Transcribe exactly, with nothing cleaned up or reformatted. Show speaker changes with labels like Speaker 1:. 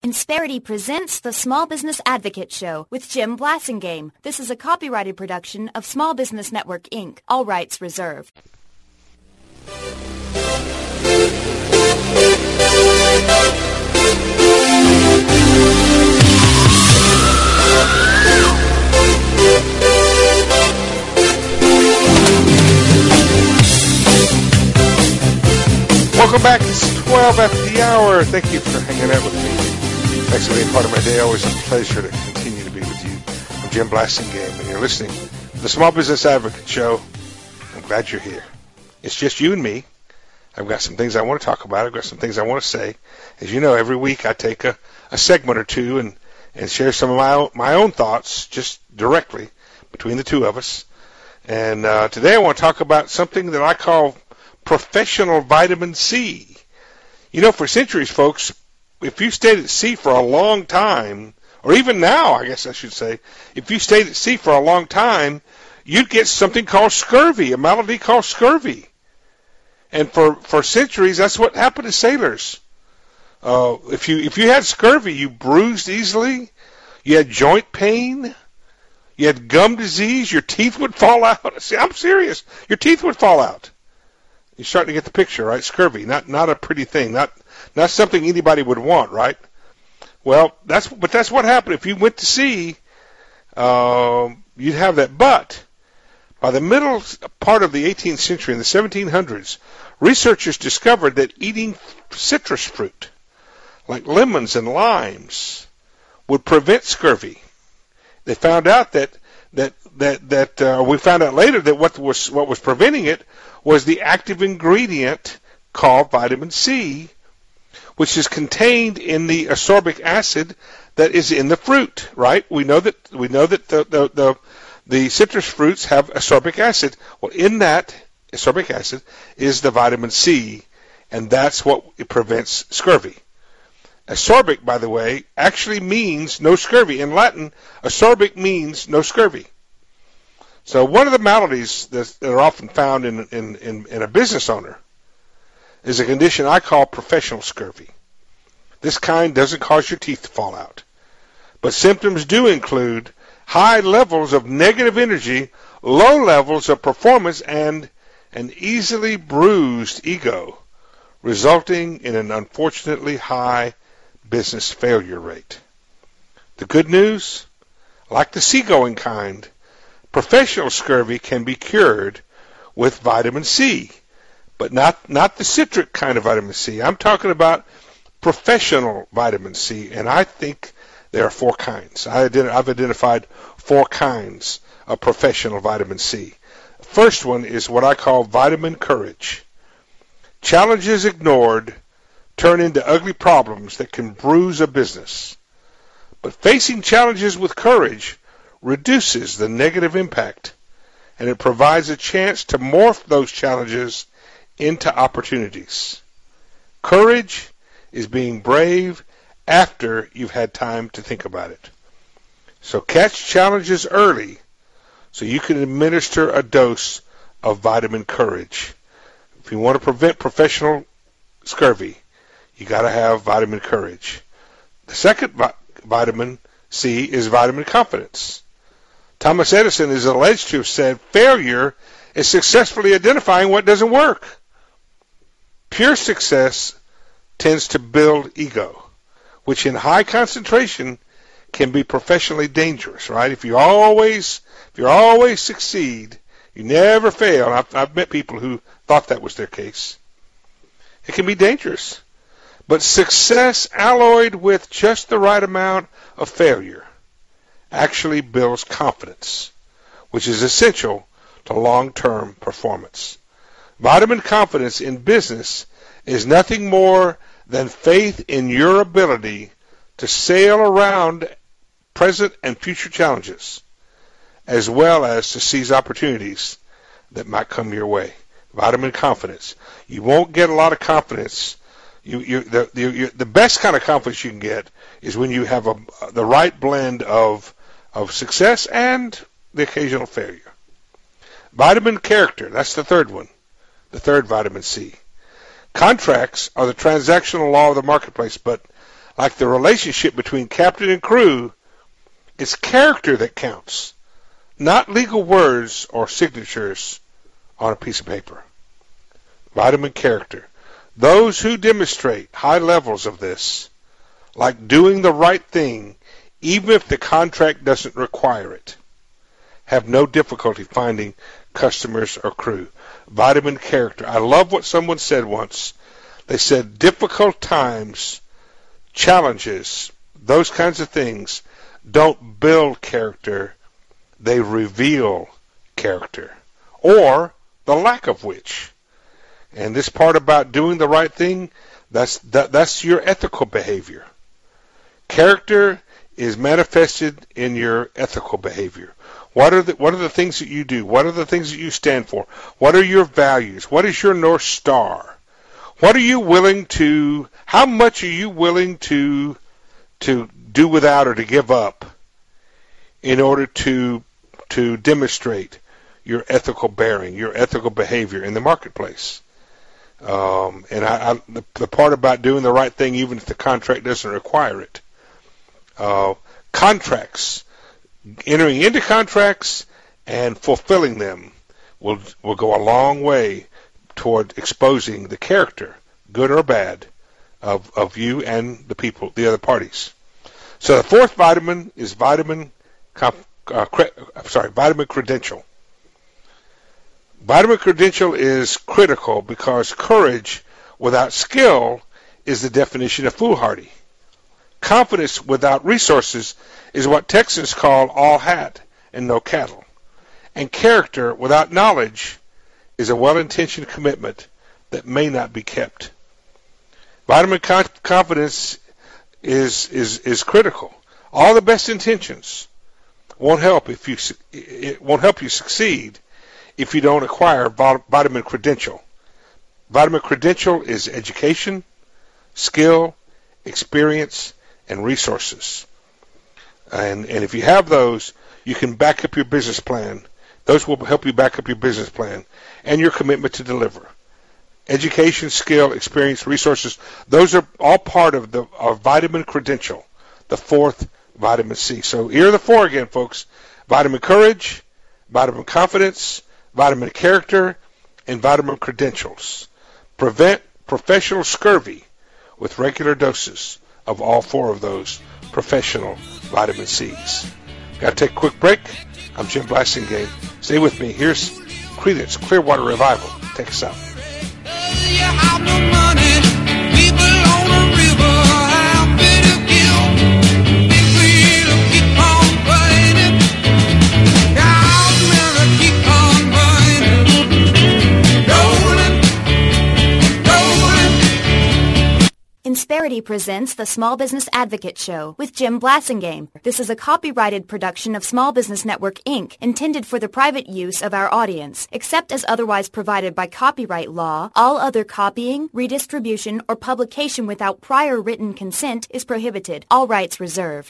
Speaker 1: Insperity presents the Small Business Advocate Show with Jim Blasingame. This is a copyrighted production of Small Business Network, Incorporated. All rights reserved.
Speaker 2: Welcome back. It's twelve after the hour. Thank you for hanging out with me. Thanks for being part of my day. Always a pleasure to continue to be with you. I'm Jim Blasingame, and you're listening to the Small Business Advocate Show. I'm glad you're here. It's just you and me. I've got some things I want to talk about. I've got some things I want to say. As you know, every week I take a, a segment or two and, and share some of my own, my own thoughts just directly between the two of us. And uh, today I want to talk about something that I call professional vitamin C. You know, for centuries, folks, if you stayed at sea for a long time, or even now, I guess I should say, if you stayed at sea for a long time, you'd get something called scurvy, a malady called scurvy. And for, for centuries, that's what happened to sailors. Uh, if you if you had scurvy, you bruised easily, you had joint pain, you had gum disease, your teeth would fall out. See, I'm serious. Your teeth would fall out. You're starting to get the picture, right? Scurvy, not not a pretty thing, not not something anybody would want, right? Well, that's but that's what happened. If you went to sea, uh, you'd have that. But by the middle part of the eighteenth century, in the seventeen hundreds, researchers discovered that eating citrus fruit, like lemons and limes, would prevent scurvy. They found out that that that that uh, we found out later that what was what was preventing it was the active ingredient called vitamin C, which is contained in the ascorbic acid that is in the fruit. Right? We know that we know that the the, the The citrus fruits have ascorbic acid. Well, in that ascorbic acid is the vitamin C, and that's what prevents scurvy. Ascorbic, by the way, actually means no scurvy. In Latin, ascorbic means no scurvy. So one of the maladies that are often found in, in, in, in a business owner is a condition I call professional scurvy. This kind doesn't cause your teeth to fall out, but symptoms do include high levels of negative energy, low levels of performance, and an easily bruised ego, resulting in an unfortunately high business failure rate. The good news, like the seagoing kind, professional scurvy can be cured with vitamin C, but not, not the citric kind of vitamin C. I'm talking about professional vitamin C, and I think there are four kinds. I ident- I've identified four kinds of professional vitamin C. The first one is what I call vitamin courage. Challenges ignored turn into ugly problems that can bruise a business. But facing challenges with courage reduces the negative impact, and it provides a chance to morph those challenges into opportunities. Courage is being brave after you've had time to think about it. So catch challenges early so you can administer a dose of vitamin courage. If you want to prevent professional scurvy, you got to have vitamin courage. The second vi- vitamin C is vitamin confidence. Thomas Edison is alleged to have said failure is successfully identifying what doesn't work. Pure success tends to build ego, which in high concentration can be professionally dangerous, right? If you always, if you always succeed, you never fail. And I've, I've met people who thought that was their case. It can be dangerous. But success alloyed with just the right amount of failure actually builds confidence, which is essential to long-term performance. Vitamin confidence in business is nothing more than faith in your ability to sail around present and future challenges, as well as to seize opportunities that might come your way. Vitamin confidence. You won't get a lot of confidence. You, you, the, the, you, the best kind of confidence you can get is when you have a, the right blend of, of success and the occasional failure. Vitamin character. That's the third one. The third vitamin C. Contracts are the transactional law of the marketplace, but Like the relationship between captain and crew, it's character that counts, not legal words or signatures on a piece of paper. Vitamin character. Those who demonstrate high levels of this, like doing the right thing even if the contract doesn't require it, have no difficulty finding customers or crew. Vitamin character. I love what someone said once. They said difficult times, challenges, those kinds of things don't build character, they reveal character, or the lack of which. And this part about doing the right thing, that's that, that's your ethical behavior. Character is manifested in your ethical behavior. What are the what are the things that you do? What are the things that you stand for? What are your values? What is your North Star? What are you willing to, how much are you willing to to do without or to give up in order to to demonstrate your ethical bearing, your ethical behavior in the marketplace? Um, and I, I, the, the part about doing the right thing even if the contract doesn't require it. Uh, contracts, entering into contracts and fulfilling them will will go a long way toward exposing the character, good or bad, of, of you and the people, the other parties. So the fourth vitamin is vitamin, uh, cre- sorry, vitamin credential. Vitamin credential is critical because courage without skill is the definition of foolhardy. Confidence without resources is what Texans call all hat and no cattle. And character without knowledge is a well-intentioned commitment that may not be kept. Vitamin confidence is is is critical. All the best intentions won't help if you it won't help you succeed if you don't acquire vitamin credential. Vitamin credential is education, skill, experience, and resources. And and if you have those, you can back up your business plan. Those will help you back up your business plan and your commitment to deliver. Education, skill, experience, resources, those are all part of the of vitamin credential, the fourth vitamin C. So here are the four again, folks. Vitamin courage, vitamin confidence, vitamin character, and vitamin credentials. Prevent professional scurvy with regular doses of all four of those professional vitamin C's. Got to take a quick break. I'm Jim Blasingame. Stay with me. Here's Creedence Clearwater Revival. Take us out.
Speaker 1: Insperity presents the Small Business Advocate Show with Jim Blasingame. This is a copyrighted production of Small Business Network, Incorporated, intended for the private use of our audience. Except as otherwise provided by copyright law, all other copying, redistribution, or publication without prior written consent is prohibited. All rights reserved.